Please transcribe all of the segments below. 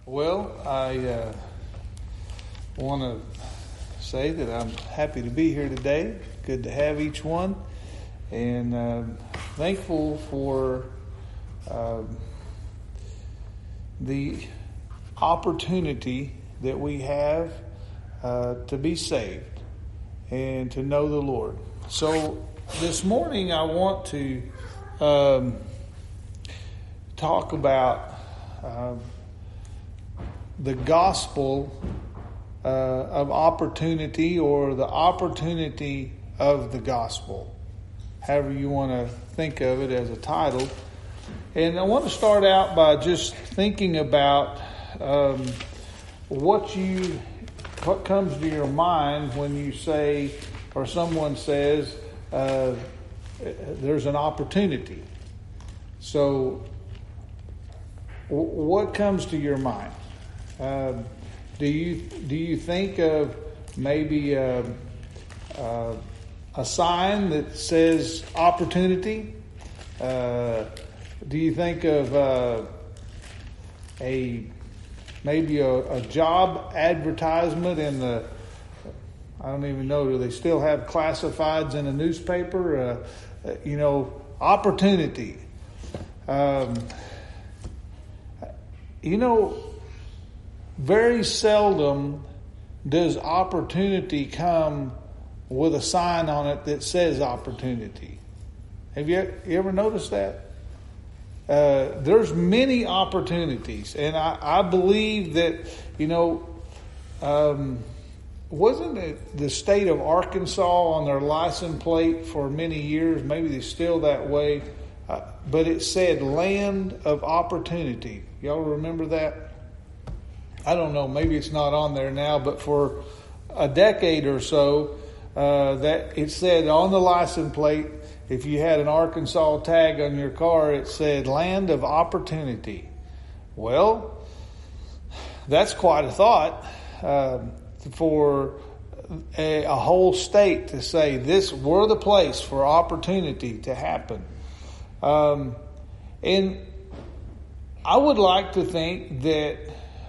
Well, I want to say that I'm happy to be here today. Good to have each one, and thankful for the opportunity that we have to be saved and to know the Lord. So this morning I want to talk about the gospel of opportunity, or the opportunity of the gospel, however you want to think of it as a title. And I want to start out by just thinking about what comes to your mind when you say, or someone says, there's an opportunity. So what comes to your mind? Do you think of maybe a sign that says opportunity? Do you think of maybe a job advertisement in the, I don't even know, do they still have classifieds in a newspaper? Opportunity. Very seldom does opportunity come with a sign on it that says opportunity. Have you ever noticed that? There's many opportunities, and I believe that, wasn't it the state of Arkansas on their license plate for many years? Maybe they're still that way, but it said land of opportunity. Y'all remember that? I don't know, maybe it's not on there now, but for a decade or so, that it said on the license plate, if you had an Arkansas tag on your car, it said land of opportunity. Well, that's quite a thought for a whole state to say we're the place for opportunity to happen. And I would like to think that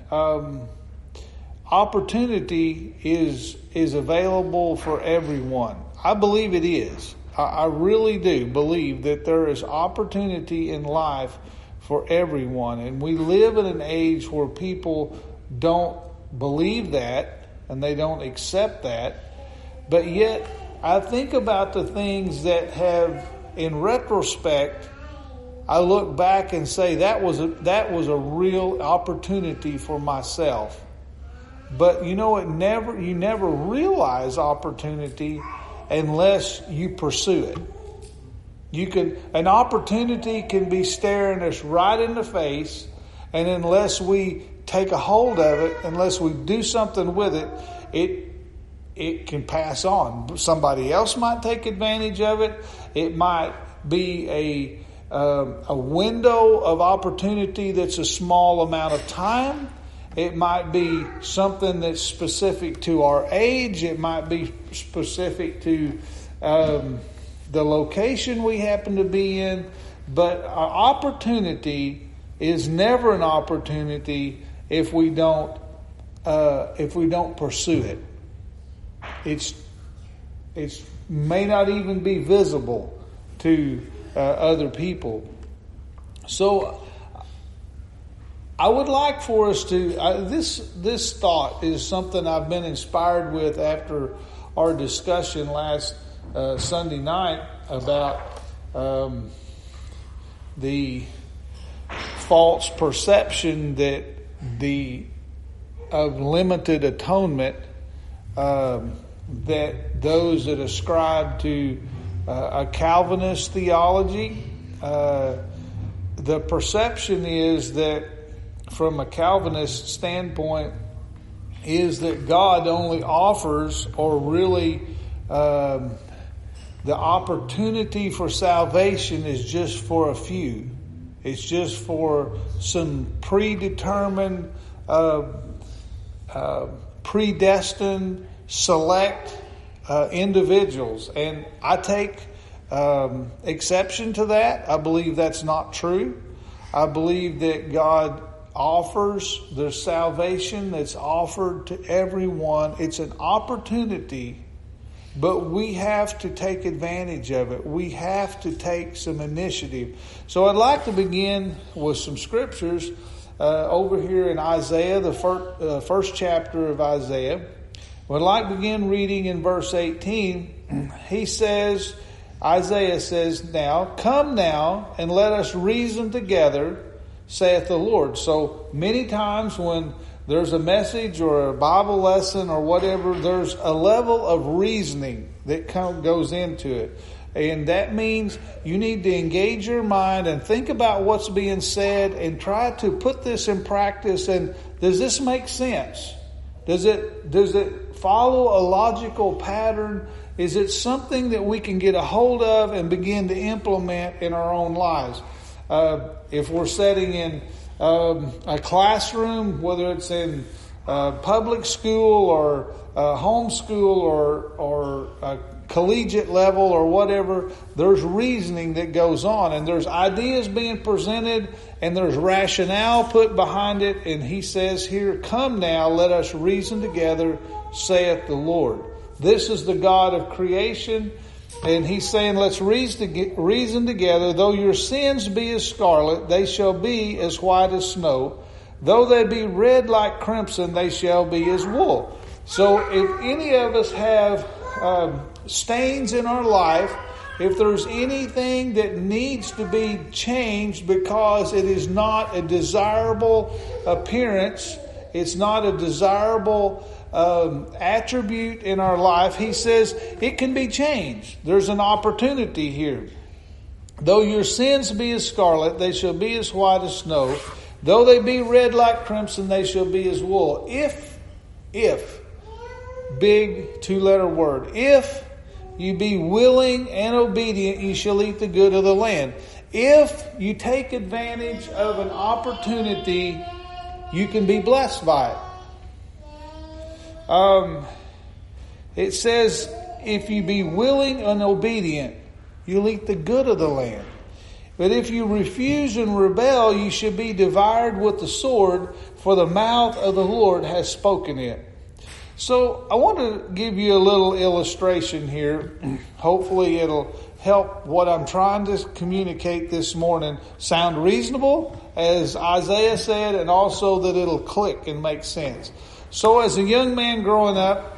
opportunity is available for everyone. I believe it is. I really do believe that there is opportunity in life for everyone. And we live in an age where people don't believe that and they don't accept that. But yet I think about the things that have, in retrospect, I look back and say that was a real opportunity for myself. But you never realize opportunity unless you pursue it. An opportunity can be staring us right in the face, and unless we take a hold of it, unless we do something with it, it can pass on. Somebody else might take advantage of it. It might be a window of opportunity that's a small amount of time. It might be something that's specific to our age. It might be specific to the location we happen to be in. But our opportunity is never an opportunity if we don't pursue it. It may not even be visible to other people. So I would like for us to, this thought is something I've been inspired with after our discussion last Sunday night about the false perception that of limited atonement, that those that ascribe to a Calvinist theology, the perception is that from a Calvinist standpoint is that God only offers, or really the opportunity for salvation is just for a few. It's just for some predetermined, predestined, select individuals. And I take exception to that. I believe that's not true. I believe that God offers. There's salvation that's offered to everyone. It's an opportunity, but we have to take advantage of it. We have to take some initiative. So I'd like to begin with some scriptures over here in Isaiah, the first chapter of Isaiah. I'd like to begin reading in verse 18. Isaiah says, "Now, come now, and let us reason together, saith the Lord." So many times when there's a message or a Bible lesson or whatever, there's a level of reasoning that goes into it. And that means you need to engage your mind and think about what's being said and try to put this in practice. And does this make sense? Does it follow a logical pattern? Is it something that we can get a hold of and begin to implement in our own lives? If we're sitting in a classroom, whether it's in public school or homeschool or collegiate level or whatever, there's reasoning that goes on, and there's ideas being presented, and there's rationale put behind it. And he says here, "Come now, let us reason together, saith the Lord." This is the God of creation, and he's saying, let's reason together. "Though your sins be as scarlet, they shall be as white as snow. Though they be red like crimson, they shall be as wool." So if any of us have stains in our life, if there's anything that needs to be changed because it is not a desirable appearance, it's not a desirable attribute in our life, he says it can be changed. There's an opportunity here. "Though your sins be as scarlet, they shall be as white as snow. Though they be red like crimson, they shall be as wool." If, big two-letter word, if you be willing and obedient, you shall eat the good of the land. If you take advantage of an opportunity, you can be blessed by it. It says, if you be willing and obedient, you'll eat the good of the land. But if you refuse and rebel, you should be devoured with the sword, for the mouth of the Lord has spoken it. So I want to give you a little illustration here. Hopefully it'll help what I'm trying to communicate this morning sound reasonable, as Isaiah said, and also that it'll click and make sense. So as a young man growing up,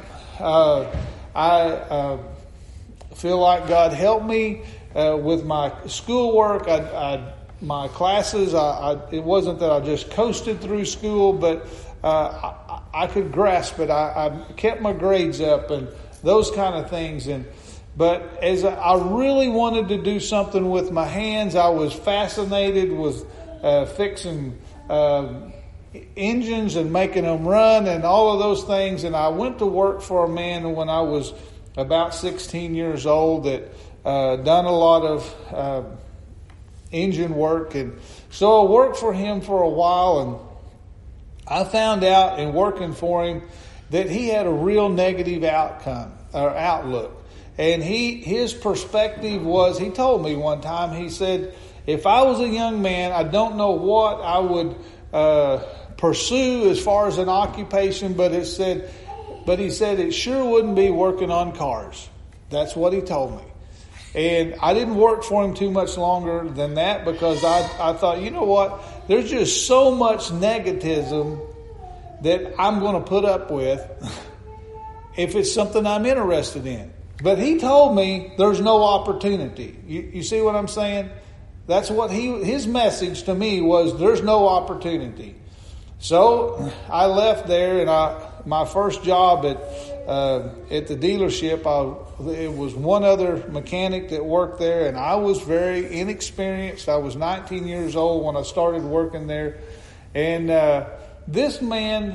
I feel like God helped me with my schoolwork. My classes, it wasn't that I just coasted through school, but I could grasp it. I kept my grades up and those kind of things. But as I really wanted to do something with my hands, I was fascinated with fixing engines and making them run and all of those things. And I went to work for a man when I was about 16 years old that done a lot of engine work. And so I worked for him for a while, and I found out in working for him that he had a real negative outlook. And his perspective was, he told me one time, he said, if I was a young man, I don't know what I would pursue as far as an occupation, but he said it sure wouldn't be working on cars. That's what he told me. And I didn't work for him too much longer than that, because I thought, you know what? There's just so much negativism that I'm going to put up with if it's something I'm interested in. But he told me there's no opportunity. You see what I'm saying? That's what his message to me was, there's no opportunity. So I left there, and my first job at the dealership, it was one other mechanic that worked there, and I was very inexperienced. I was 19 years old when I started working there. And this man,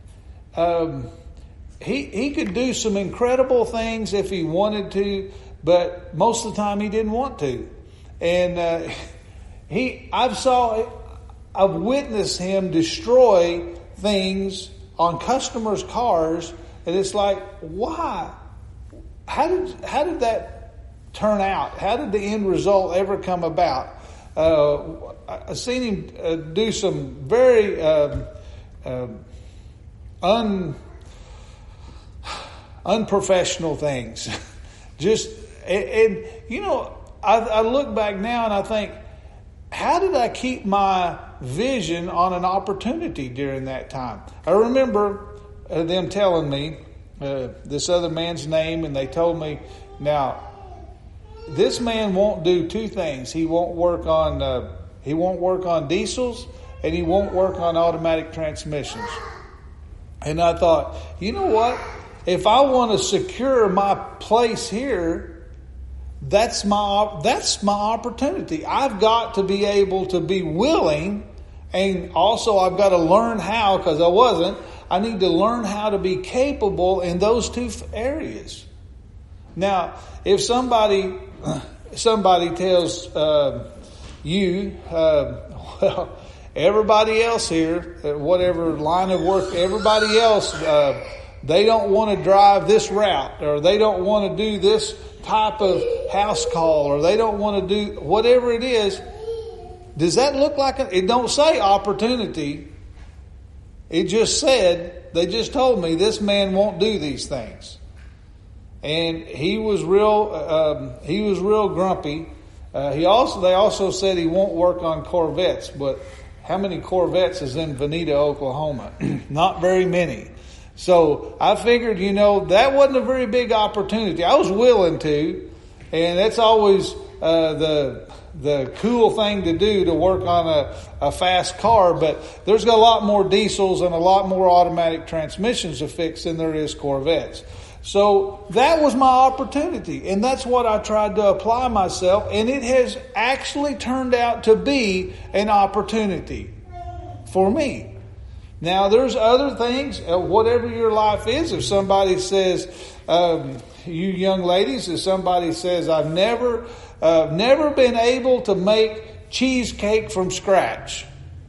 he could do some incredible things if he wanted to, but most of the time he didn't want to. And I've witnessed him destroy things on customers' cars, and it's like, why? How did that turn out? How did the end result ever come about? I've seen him do some very unprofessional things. And I look back now and I think, how did I keep my vision on an opportunity during that time? I remember them telling me this other man's name, and they told me, now, this man won't do two things. He won't work on diesels, and he won't work on automatic transmissions. And I thought, you know what? If I want to secure my place here, that's my opportunity. I've got to be able to be willing, and also I've got to learn how, because I wasn't. I need to learn how to be capable in those two areas. Now, if somebody tells you, well, everybody else here, whatever line of work, everybody else, they don't want to drive this route, or they don't want to do this type of house call, or they don't want to do whatever it is. Does that look like it don't say opportunity. It just said, they just told me this man won't do these things. And he was real grumpy. They also said he won't work on Corvettes, but how many Corvettes is in Veneta, Oklahoma? Not very many. So I figured, that wasn't a very big opportunity. I was willing to, and that's always the cool thing to do, to work on a fast car. But there's got a lot more diesels and a lot more automatic transmissions to fix than there is Corvettes. So that was my opportunity, and that's what I tried to apply myself, and it has actually turned out to be an opportunity for me. Now, there's other things, whatever your life is. If somebody says, you young ladies, if somebody says, I've never been able to make cheesecake from scratch,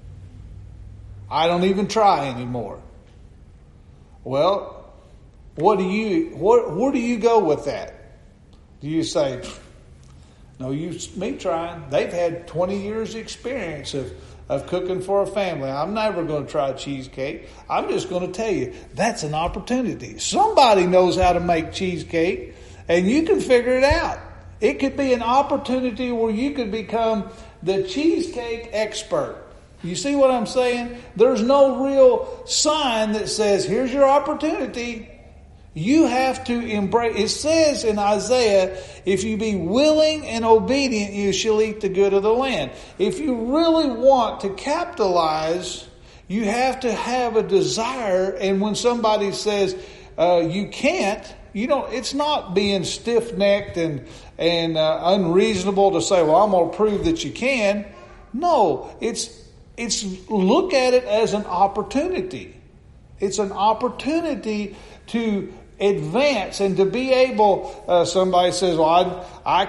I don't even try anymore. Well, where do you go with that? Do you say, no, me trying? They've had 20 years experience of cooking for a family. I'm never going to try cheesecake. I'm just going to tell you, that's an opportunity. Somebody knows how to make cheesecake, and you can figure it out. It could be an opportunity where you could become the cheesecake expert. You see what I'm saying? There's no real sign that says, here's your opportunity. You have to embrace. It says in Isaiah, if you be willing and obedient, you shall eat the good of the land. If you really want to capitalize, you have to have a desire. And when somebody says you can't, it's not being stiff-necked and unreasonable to say, well, I'm going to prove that you can. No, it's look at it as an opportunity. It's an opportunity to advance and to be able. Somebody says, "Well, I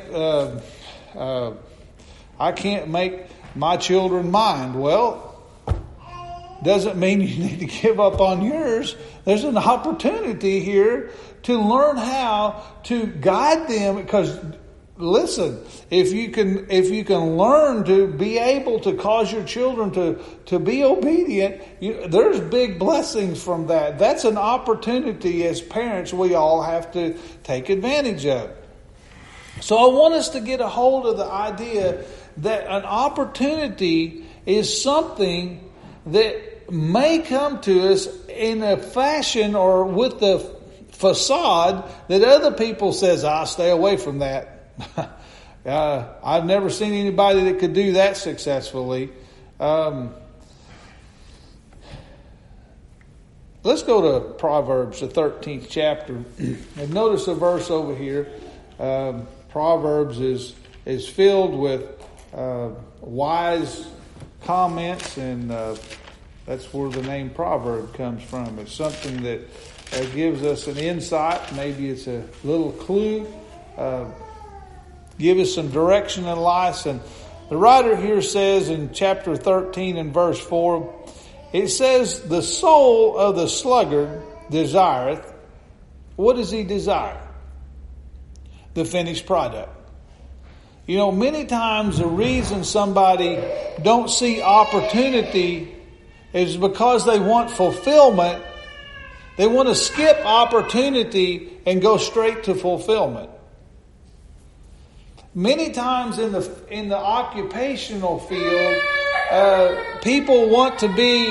can't make my children mind." Well, doesn't mean you need to give up on yours. There's an opportunity here to learn how to guide them, because listen, if you can learn to be able to cause your children to be obedient, there's big blessings from that. That's an opportunity as parents we all have to take advantage of. So I want us to get a hold of the idea that an opportunity is something that may come to us in a fashion or with the facade that other people says, stay away from that. I've never seen anybody that could do that successfully. Let's go to Proverbs, the 13th chapter, and notice a verse over here. Proverbs is filled with wise comments, and that's where the name proverb comes from. It's something that gives us an insight. Maybe it's a little clue. Give us some direction in life. And the writer here says in chapter 13 and verse 4, it says, the soul of the sluggard desireth. What does he desire? The finished product. You know, many times the reason somebody don't see opportunity is because they want fulfillment. They want to skip opportunity and go straight to fulfillment. Many times in the occupational field, people want to be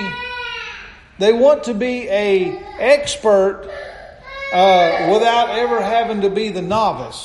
a expert without ever having to be the novice.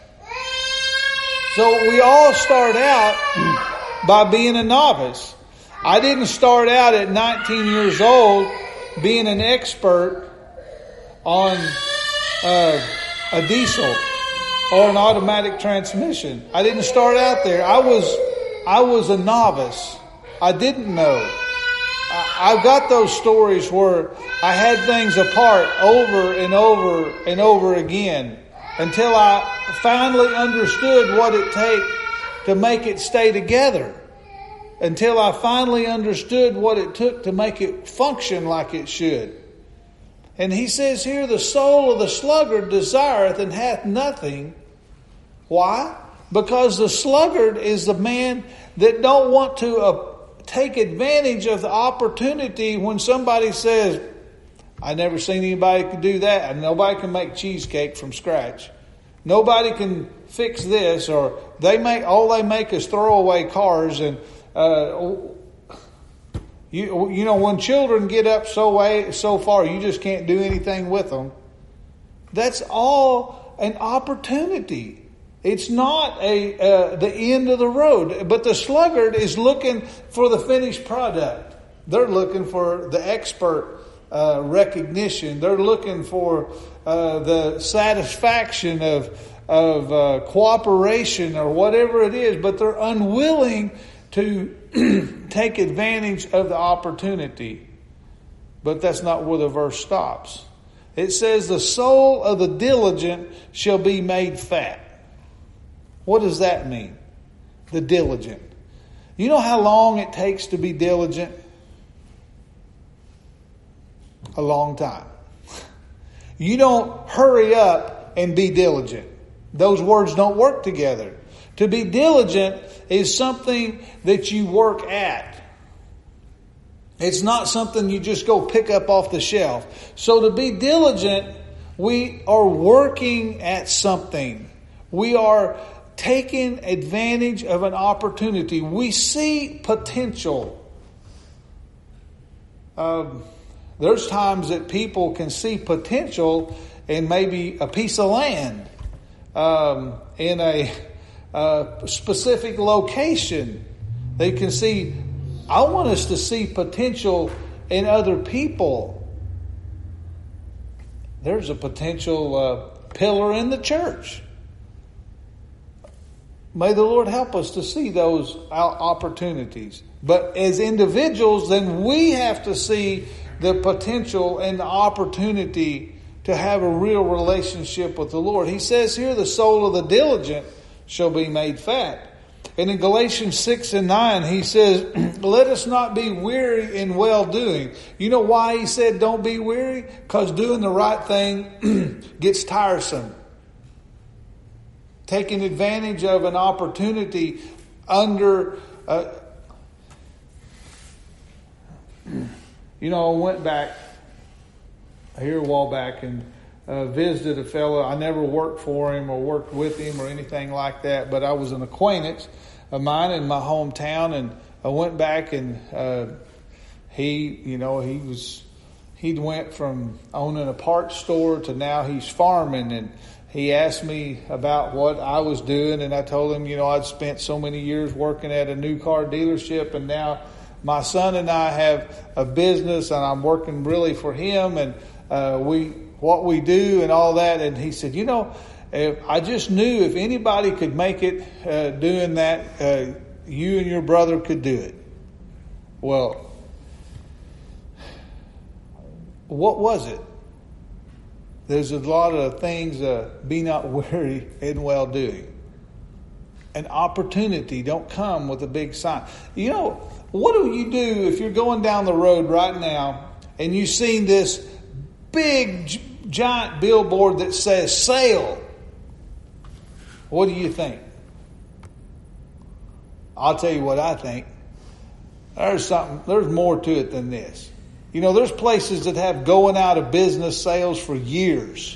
So we all start out by being a novice. I didn't start out at 19 years old being an expert on a diesel or an automatic transmission. I didn't start out there. I was a novice. I didn't know. I've got those stories where I had things apart over and over and over again until I finally understood what it takes to make it stay together. Until I finally understood what it took to make it function like it should. And he says here, the soul of the sluggard desireth and hath nothing. Why? Because the sluggard is the man that don't want to take advantage of the opportunity when somebody says, I never seen anybody could do that. And nobody can make cheesecake from scratch. Nobody can fix this, or all they make is throwaway cars. And you know, when children get up so far, you just can't do anything with them. That's all an opportunity. It's not the end of the road. But the sluggard is looking for the finished product. They're looking for the expert recognition. They're looking for the satisfaction of cooperation or whatever it is. But they're unwilling to take advantage of the opportunity. But that's not where the verse stops. It says, the soul of the diligent shall be made fat. What does that mean? The diligent. You know how long it takes to be diligent? A long time. You don't hurry up and be diligent. Those words don't work together. To be diligent is something that you work at. It's not something you just go pick up off the shelf. So to be diligent, we are working at something. We are taking advantage of an opportunity. We see potential. There's times that people can see potential in maybe a piece of land, in a specific location. They can see, I want us to see potential in other people. There's a potential pillar in the church. May the Lord help us to see those opportunities. But as individuals, then we have to see the potential and the opportunity to have a real relationship with the Lord. He says here, the soul of the diligent shall be made fat. And in Galatians 6 and 9, he says, let us not be weary in well-doing. You know why he said don't be weary? Because doing the right thing gets tiresome. Taking advantage of an opportunity under... I went back here a while back and visited a fellow. I never worked for him or worked with him or anything like that, but I was an acquaintance of mine in my hometown, and I went back and he went from owning a parts store to now he's farming, and he asked me about what I was doing, and I told him, I'd spent so many years working at a new car dealership, and now my son and I have a business, and I'm working really for him, and what we do and all that. And he said, I just knew if anybody could make it doing that, you and your brother could do it. Well, what was it? There's a lot of things, be not weary in well-doing. An opportunity don't come with a big sign. What do you do if you're going down the road right now and you've seen this big, giant billboard that says sale? What do you think? I'll tell you what I think. There's more to it than this. You know, there's places that have going out of business sales for years.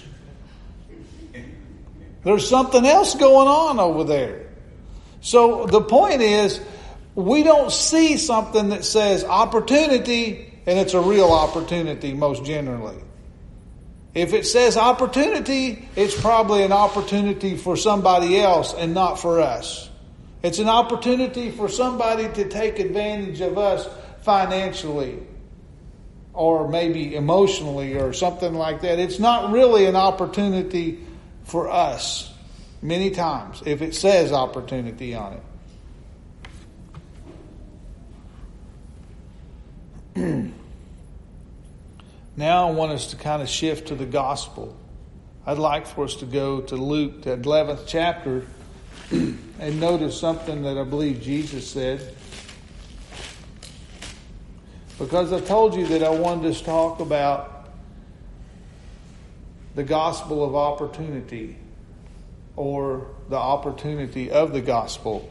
There's something else going on over there. So the point is, we don't see something that says opportunity, and it's a real opportunity most generally. If it says opportunity, it's probably an opportunity for somebody else and not for us. It's an opportunity for somebody to take advantage of us financially or maybe emotionally or something like that. It's not really an opportunity for us many times if it says opportunity on it. Now I want us to kind of shift to the gospel. I'd like for us to go to Luke, the 11th chapter, and notice something that I believe Jesus said. Because I told you that I wanted us to talk about the gospel of opportunity, or the opportunity of the gospel.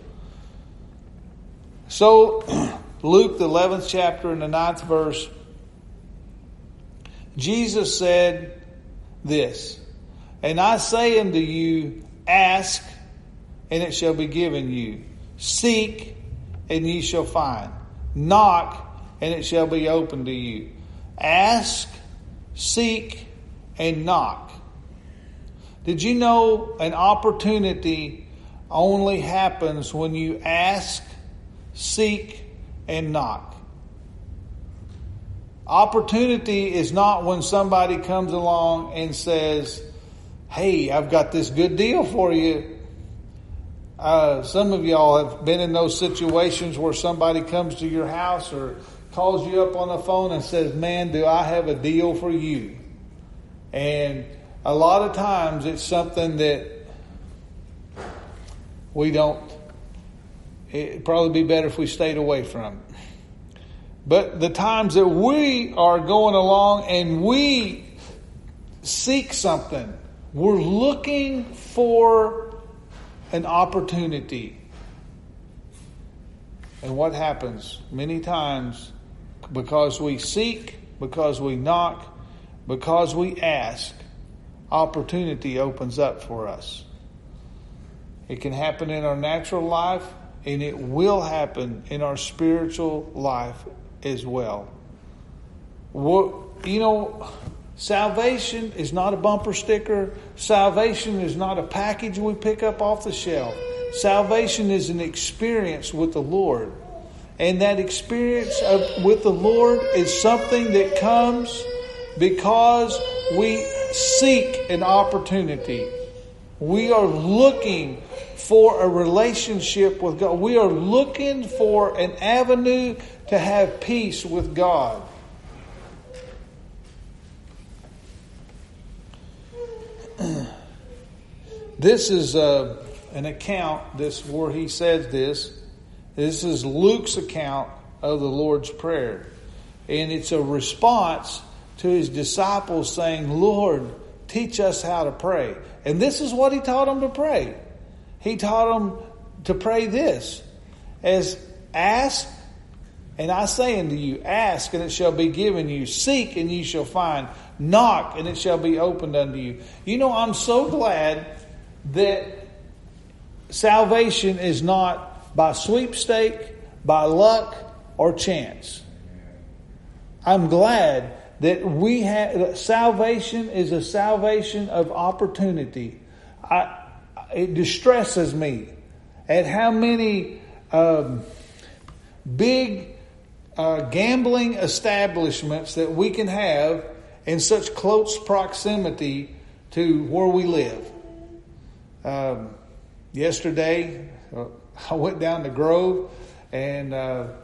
So, Luke, the 11th chapter and the 9th verse, Jesus said this, "And I say unto you, ask, and it shall be given you. Seek, and ye shall find. Knock, and it shall be opened to you." Ask, seek, and knock. Did you know an opportunity only happens when you ask, seek, and knock? Opportunity is not when somebody comes along and says, "Hey, I've got this good deal for you." Some of y'all have been in those situations where somebody comes to your house or calls you up on the phone and says, "Man, do I have a deal for you?" And a lot of times it's something that we don't, it'd probably be better if we stayed away from. But the times that we are going along and we seek something, we're looking for an opportunity. And what happens many times, because we seek, because we knock, because we ask, opportunity opens up for us. It can happen in our natural life, and it will happen in our spiritual life as well. You know, salvation is not a bumper sticker. Salvation is not a package we pick up off the shelf. Salvation is an experience with the Lord. And that experience with the Lord is something that comes because we seek an opportunity. We are looking for a relationship with God. We are looking for an avenue to have peace with God. This is an account where he says this. This is Luke's account of the Lord's Prayer. And it's a response to his disciples saying, "Lord, teach us how to pray." And this is what he taught them to pray. He taught them to pray this, as ask, and I say unto you, ask, and it shall be given you. Seek, and ye shall find. Knock, and it shall be opened unto you. You know, I'm so glad that salvation is not by sweepstake, by luck, or chance. I'm glad that we have salvation is a salvation of opportunity. It distresses me at how many big gambling establishments that we can have in such close proximity to where we live. Yesterday, I went down to Grove, and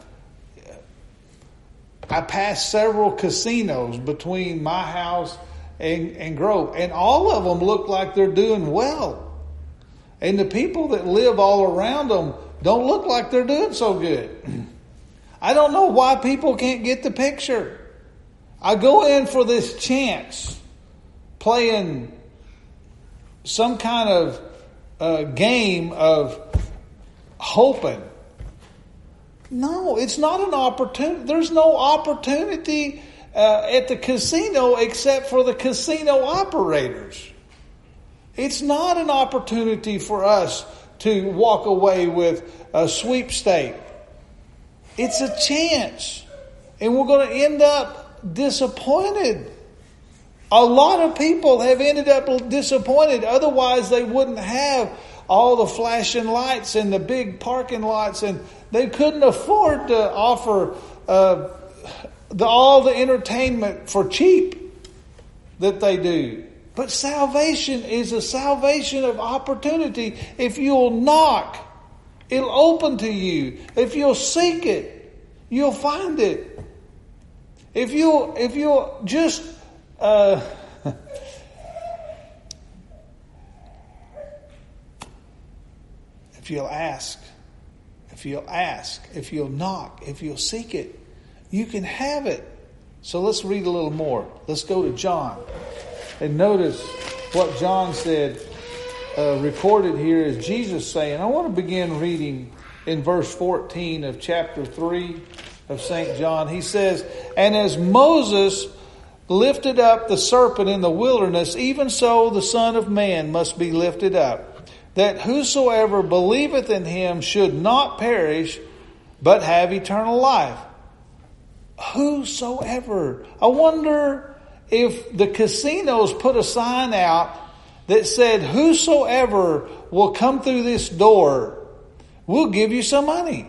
I passed several casinos between my house and Grove, and all of them look like they're doing well. And the people that live all around them don't look like they're doing so good. I don't know why people can't get the picture. I go in for this chance, playing some kind of game of hoping No, it's not an opportunity. There's no opportunity at the casino except for the casino operators. It's not an opportunity for us to walk away with a sweepstake. It's a chance. And we're going to end up disappointed. A lot of people have ended up disappointed. Otherwise, they wouldn't have all the flashing lights and the big parking lots, and they couldn't afford to offer all the entertainment for cheap that they do. But salvation is a salvation of opportunity. If you'll knock, it'll open to you. If you'll seek it, you'll find it. If you'll just if you'll ask, if you'll knock, if you'll seek it, you can have it. So let's read a little more. Let's go to John. And notice what John said, recorded here is Jesus saying. I want to begin reading in verse 14 of chapter 3 of St. John. He says, "And as Moses lifted up the serpent in the wilderness, even so the Son of Man must be lifted up, that whosoever believeth in him should not perish, but have eternal life." Whosoever. I wonder if the casinos put a sign out that said, "Whosoever will come through this door, we'll give you some money."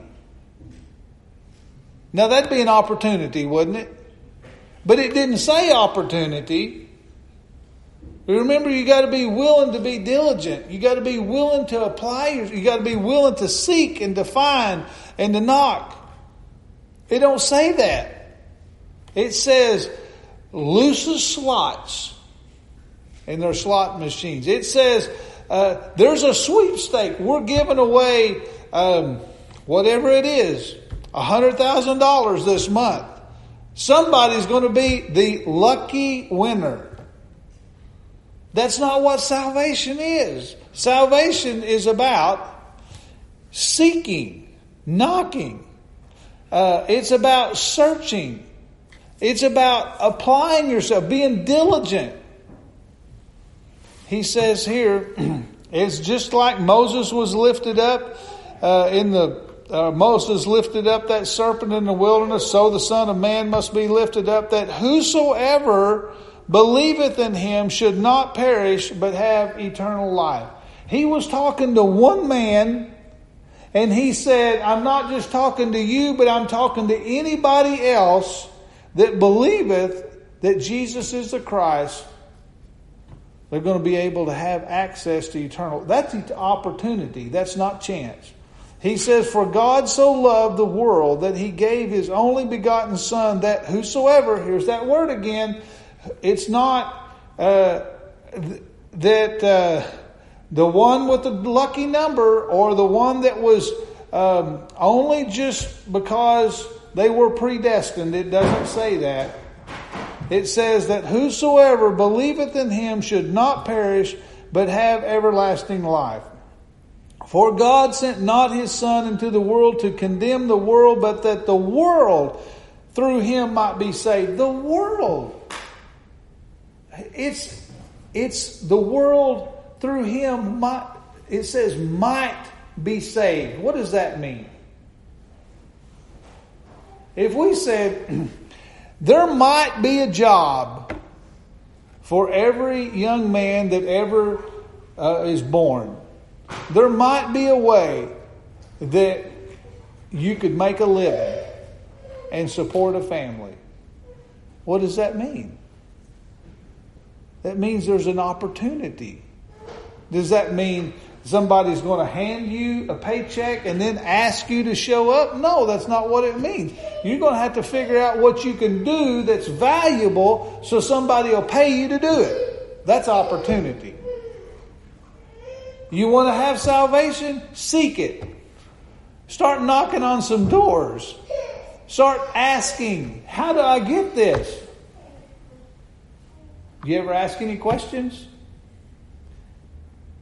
Now that'd be an opportunity, wouldn't it? But it didn't say opportunity. Remember, you got to be willing to be diligent. You got to be willing to apply. You got to be willing to seek and to find and to knock. It don't say that. It says looses slots in their slot machines. It says there's a sweepstake. We're giving away whatever it is, $100,000 this month. Somebody's going to be the lucky winner. That's not what salvation is. Salvation is about seeking, knocking. It's about searching. It's about applying yourself, being diligent. He says here, it's just like Moses was lifted up Moses lifted up that serpent in the wilderness, so the Son of Man must be lifted up, that whosoever believeth in him should not perish, but have eternal life. He was talking to one man, and he said, I'm not just talking to you, but I'm talking to anybody else that believeth that Jesus is the Christ. They're going to be able to have access to eternal. That's the opportunity. That's not chance. He says, for God so loved the world that he gave his only begotten Son, that whosoever, here's that word again, it's not the one with the lucky number or the one that was only just because they were predestined. It doesn't say that. It says that whosoever believeth in him should not perish, but have everlasting life. For God sent not his Son into the world to condemn the world, but that the world through him might be saved. The world. It's the world through him might, it says might be saved. What does that mean? If we said there might be a job for every young man that ever is born, there might be a way that you could make a living and support a family. What does that mean? That means there's an opportunity. Does that mean somebody's going to hand you a paycheck and then ask you to show up? No, that's not what it means. You're going to have to figure out what you can do that's valuable so somebody will pay you to do it. That's opportunity. You want to have salvation? Seek it. Start knocking on some doors. Start asking, how do I get this? You ever ask any questions?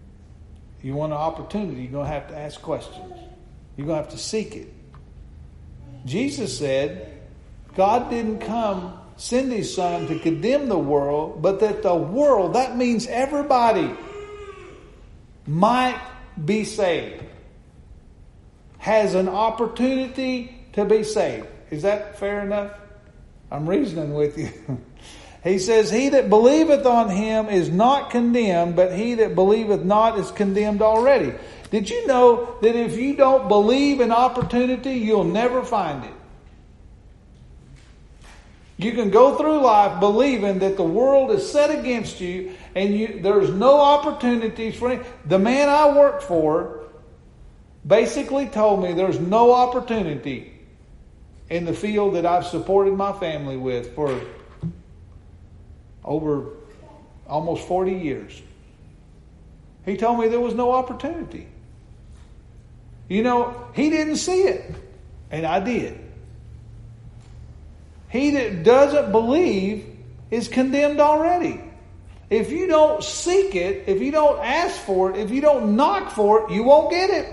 You want an opportunity, you're going to have to ask questions. You're going to have to seek it. Jesus said, God didn't send His Son to condemn the world, but that the world, that means everybody, might be saved. Has an opportunity to be saved. Is that fair enough? I'm reasoning with you. He says, he that believeth on Him is not condemned, but he that believeth not is condemned already. Did you know that if you don't believe in opportunity, you'll never find it? You can go through life believing that the world is set against you and there's no opportunities for it. The man I worked for basically told me there's no opportunity in the field that I've supported my family with for over almost 40 years. He told me there was no opportunity. You know, he didn't see it, and I did. He that doesn't believe is condemned already. If you don't seek it, if you don't ask for it, if you don't knock for it, you won't get it.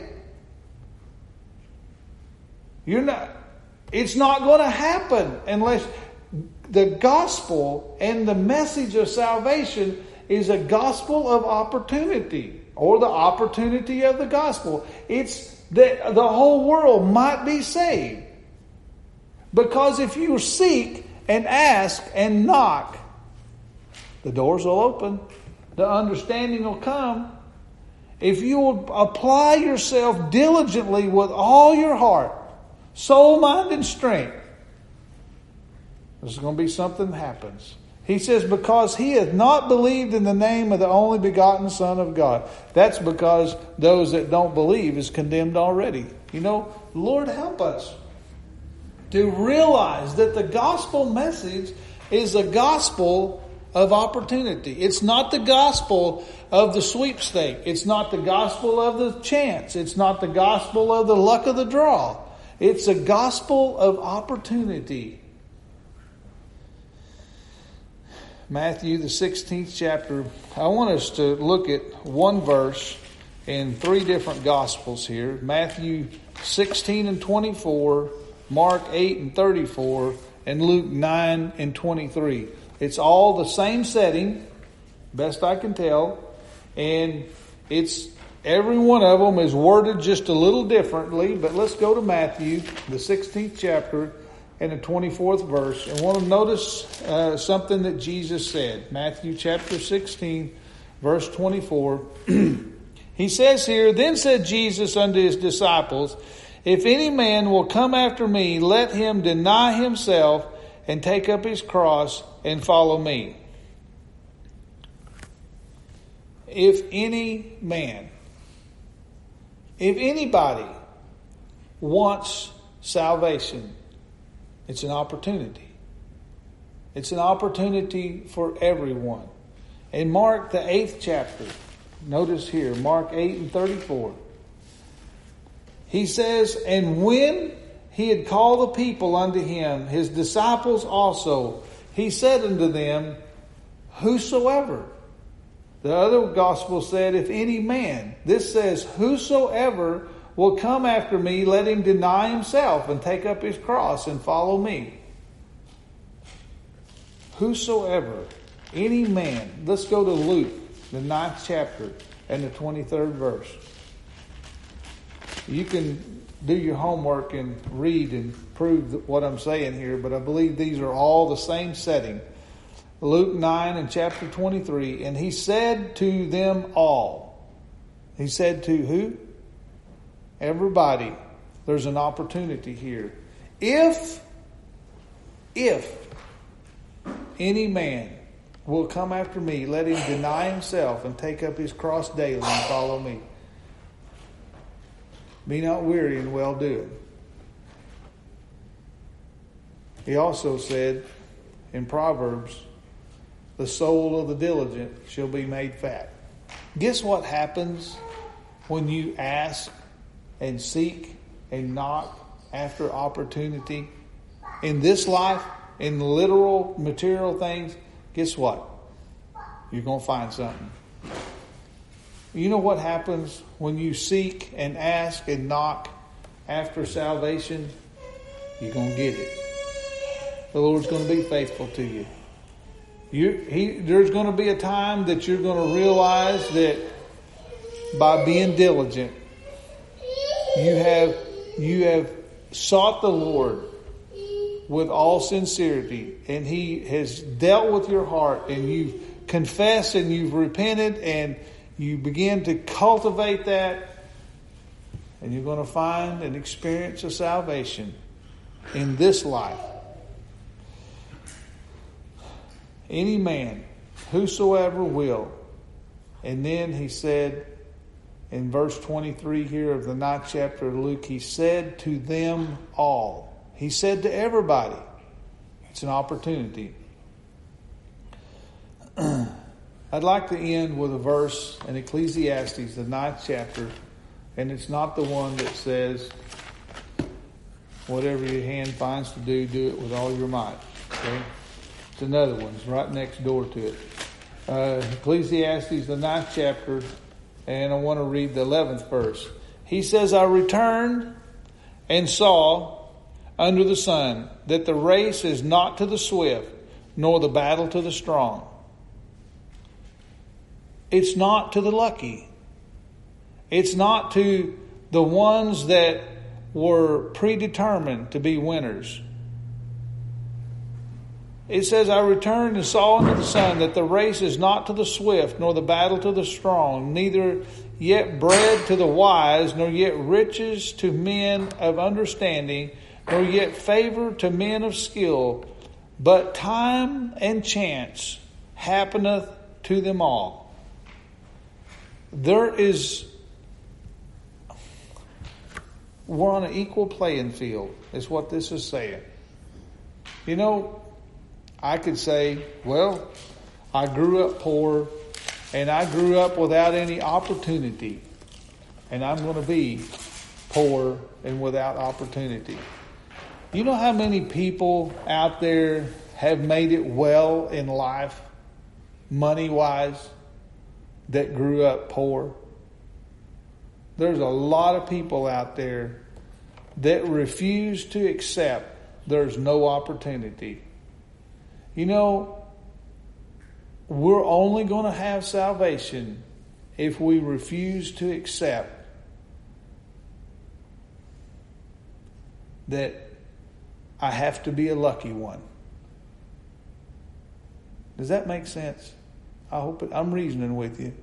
It's not going to happen unless the gospel and the message of salvation is a gospel of opportunity, or the opportunity of the gospel. It's that the whole world might be saved. Because if you seek and ask and knock, the doors will open. The understanding will come. If you will apply yourself diligently with all your heart, soul, mind, and strength, there's going to be something that happens. He says, because he hath not believed in the name of the only begotten Son of God. That's because those that don't believe is condemned already. You know, Lord help us to realize that the gospel message is a gospel of opportunity. It's not the gospel of the sweepstake. It's not the gospel of the chance. It's not the gospel of the luck of the draw. It's a gospel of opportunity. Matthew, the 16th chapter. I want us to look at one verse in three different gospels here. Matthew 16 and 24, Mark 8 and 34, and Luke 9 and 23. It's all the same setting, best I can tell, and it's every one of them is worded just a little differently. But let's go to Matthew, the 16th chapter, and the 24th verse, and want to notice something that Jesus said. Matthew chapter 16, verse 24. He says here, Then said Jesus unto his disciples, If any man will come after me, let him deny himself and take up his cross and follow me. If any man, if anybody wants salvation, it's an opportunity. It's an opportunity for everyone. In Mark, the 8th chapter, notice here, Mark 8 and 34. He says, And when he had called the people unto him, his disciples also, he said unto them, Whosoever. The other gospel said, If any man. This says, Whosoever will come after me, let him deny himself and take up his cross and follow me. Whosoever, any man. Let's go to Luke, the 9th chapter and the 23rd verse. You can do your homework and read and prove what I'm saying here, but I believe these are all the same setting. Luke 9 and chapter 23. And he said to them all. He said to who? Everybody. There's an opportunity here. If any man will come after me, let him deny himself and take up his cross daily and follow me. Be not weary in well doing. He also said in Proverbs, the soul of the diligent shall be made fat. Guess what happens when you ask and seek and knock after opportunity in this life, in literal material things? Guess what? You're going to find something. You know what happens when you seek and ask and knock after salvation? you're going to get it. The Lord's going to be faithful to you. There's going to be a time that you're going to realize that by being diligent, you have sought the Lord with all sincerity, and He has dealt with your heart, and you've confessed and you've repented, and you begin to cultivate that, and you're going to find and experience a salvation in this life. Any man, whosoever will. And then he said in verse 23 here of the 9th chapter of Luke, he said to them all. He said to everybody. It's an opportunity. I'd like to end with a verse in Ecclesiastes, the 9th chapter, and it's not the one that says, whatever your hand finds to do, do it with all your might. Okay? It's another one. It's right next door to it. Ecclesiastes, the 9th chapter, and I want to read the 11th verse. He says, I returned and saw under the sun that the race is not to the swift, nor the battle to the strong. It's not to the lucky. It's not to the ones that were predetermined to be winners. It says, I returned and saw under the sun that the race is not to the swift, nor the battle to the strong, neither yet bread to the wise, nor yet riches to men of understanding, nor yet favor to men of skill, but time and chance happeneth to them all. We're on an equal playing field, is what this is saying. You know, I could say, well, I grew up poor and I grew up without any opportunity, and I'm going to be poor and without opportunity. You know how many people out there have made it well in life, money-wise, that grew up poor? There's a lot of people out there that refuse to accept there's no opportunity. You know, we're only going to have salvation if we refuse to accept that I have to be a lucky one. Does that make sense? I hope it. I'm reasoning with you.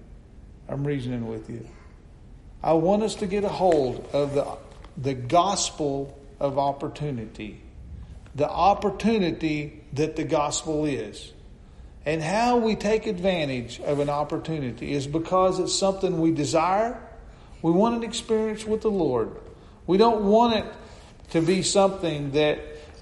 I want us to get a hold of the gospel of opportunity. The opportunity that the gospel is. And how we take advantage of an opportunity is because it's something we desire. We want an experience with the Lord. We don't want it to be something that,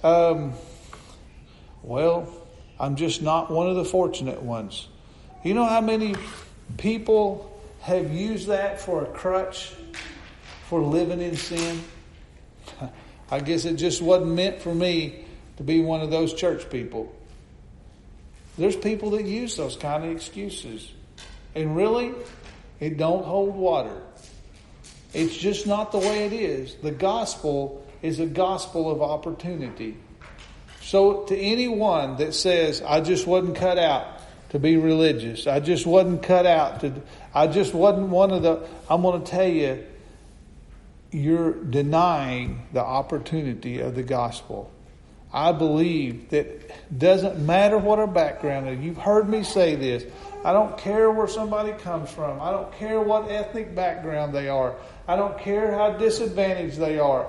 I'm just not one of the fortunate ones. You know how many people have used that for a crutch for living in sin? I guess it just wasn't meant for me to be one of those church people. There's people that use those kind of excuses. And really, it don't hold water. It's just not the way it is. The gospel is a gospel of opportunity. So to anyone that says, I just wasn't cut out to be religious, I just wasn't cut out I just wasn't one of the, I'm going to tell you, you're denying the opportunity of the gospel. I believe that it doesn't matter what our background is. You've heard me say this. I don't care where somebody comes from. I don't care what ethnic background they are. I don't care how disadvantaged they are.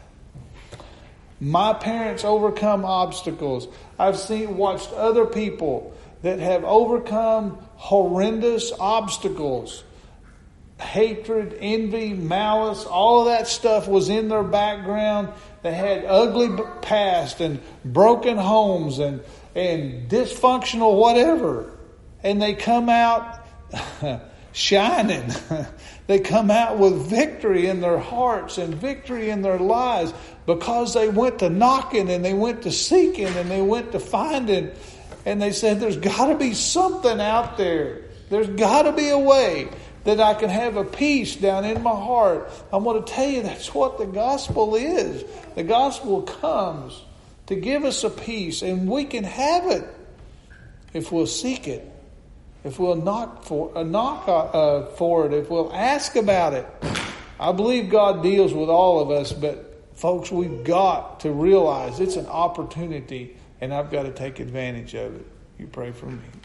My parents overcome obstacles. I've watched other people that have overcome horrendous obstacles. Hatred, envy, malice, all of that stuff was in their background. They had ugly past and broken homes and dysfunctional whatever. And they come out shining. They come out with victory in their hearts and victory in their lives because they went to knocking and they went to seeking and they went to finding. And they said, there's got to be something out there. There's got to be a way. that I can have a peace down in my heart. I'm going to tell you that's what the gospel is. The gospel comes to give us a peace, and we can have it if we'll seek it, if we'll knock for it, if we'll ask about it. I believe God deals with all of us, but folks, we've got to realize it's an opportunity, and I've got to take advantage of it. You pray for me.